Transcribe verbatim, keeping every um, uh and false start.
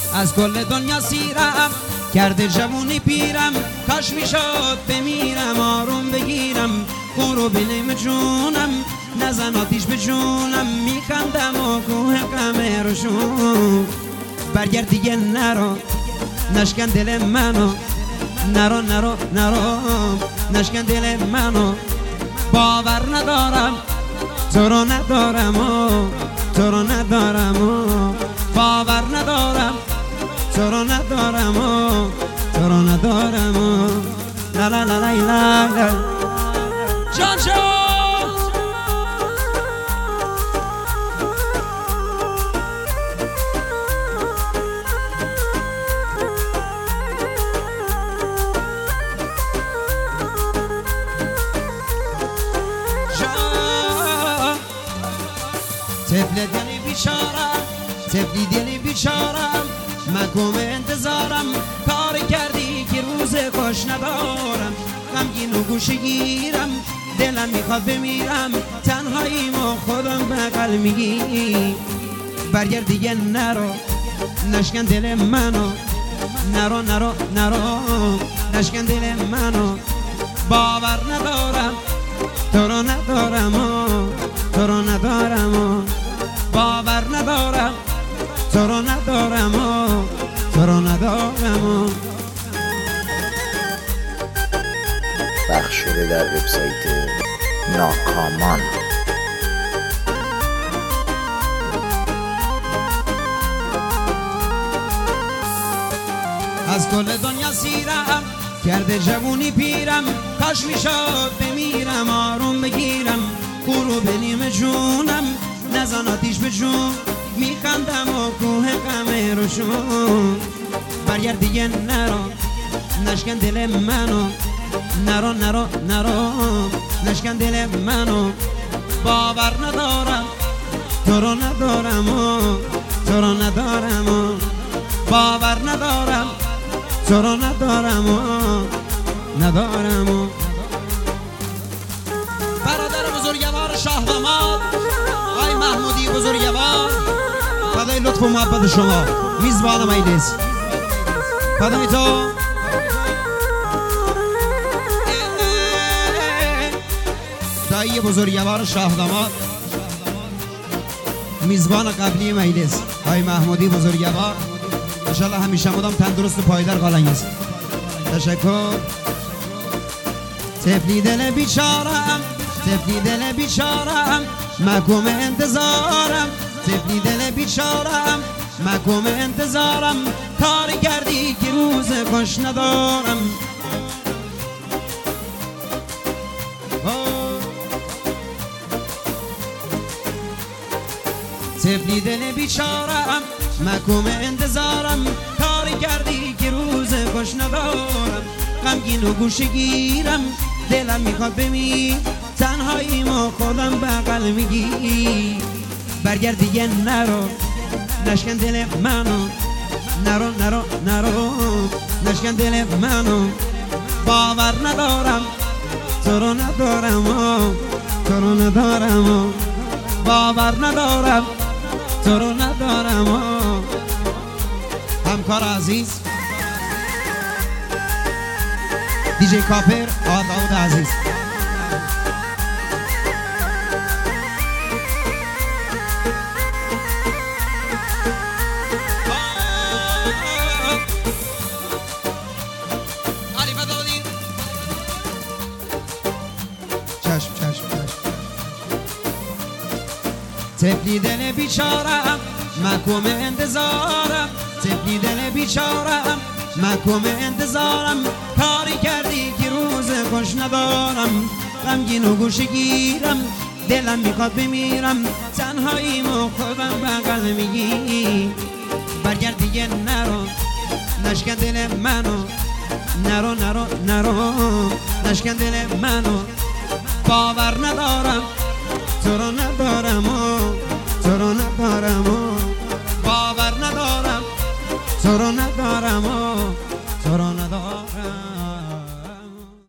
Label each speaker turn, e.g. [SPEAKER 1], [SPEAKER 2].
[SPEAKER 1] از کل دنیا سیرم کرده جوونی پیرم، کاش میشد بمیرم آروم بگیرم، اون رو بینیم جونم نزن آتیش به جونم، میخندم و کوه غم روشون. برگرد دیگه نرو نشکن دل منو، نرو نرو نرو نشکن دل منو، باور ندارم تو رو ندارم و تو رو ندارم و باور ندارم تو رو ندارم و تو رو ندارم و لا لا لا لا لا جان جان. طفل دلی بیچارم طفلی دلی بیچارم، مکوم انتظارم کار کردی که روز خوش ندارم، غمگین و گوشه گیرم دلم میخواد بمیرم، تنهاییم و خودم بغل میگی. برگرد دیگه نرو نشکن دل منو، نرو نرو نرو نشکن دل منو، باور ندارم تو رو ندارم و تو رو ندارم و باور ندارم تو رو ندارم و تو رو ندارم و
[SPEAKER 2] پخش شده در وبسایت ناکامان.
[SPEAKER 1] از کل دنیا سیرم کرده جوونی پیرم، کاش میشد بمیرم آروم بگیرم، کورو به نیم جونم نزن آتیش به جون، میخندم و کوه غم روشون. برگرد دیگه نرو نشکن دل منو، نرو نرو نرو نشکن دل منو، باور ندارم تو رو ندارم و تو رو ندارم و باور ندارم تو رو ندارم و ندارم و برادر بزرگوار شاه داماد آی محمودی بزرگوار، فدای لطف و محبت شما، میزبان مجلس فدای تو. دایی بزرگوار شاه داماد میزبان قبلی مجلس آی محمودی بزرگوار، انشالله همیشه مدام تندرست و پایدار قلنگیست. تشکر. طفلی دل بیچارم طفلی دل بیچارم، مکوم انتظارم طفلی دل بیچارم، مکوم انتظارم کاری کردی که روز خوش ندارم. طفلی دل بیچارم، مکوم انتظارم کاری کردی که روز خوش ندارم، غمگین و گوشه گیرم دلم میخواد بمیر، تنهاییم و خودم بغل میگی. برگرد دیگه نرو نشکن دل منو، نرو نرو نرو نشکن دل منو، باور ندارم تو رو ندارم و تو رو ندارم و باور ندارم تو رو ندارم و همکار عزیز دیجی کاپر آداود عزیز. چشم چشم چشم. طفلی دل بیچارم، مکوم انتظارم طفلی دل بیچارم، مکوم انتظارم کاری کردی که روز خوش ندارم، غمگین و گوشه گیرم دلم میخواد بمیرم، تنهاییم و خودم بغل میگی. برگرد دیگه نرو نشکن دل منو، نرو نرو نرو نشکن دل منو، باور ندارم تو رو ندارم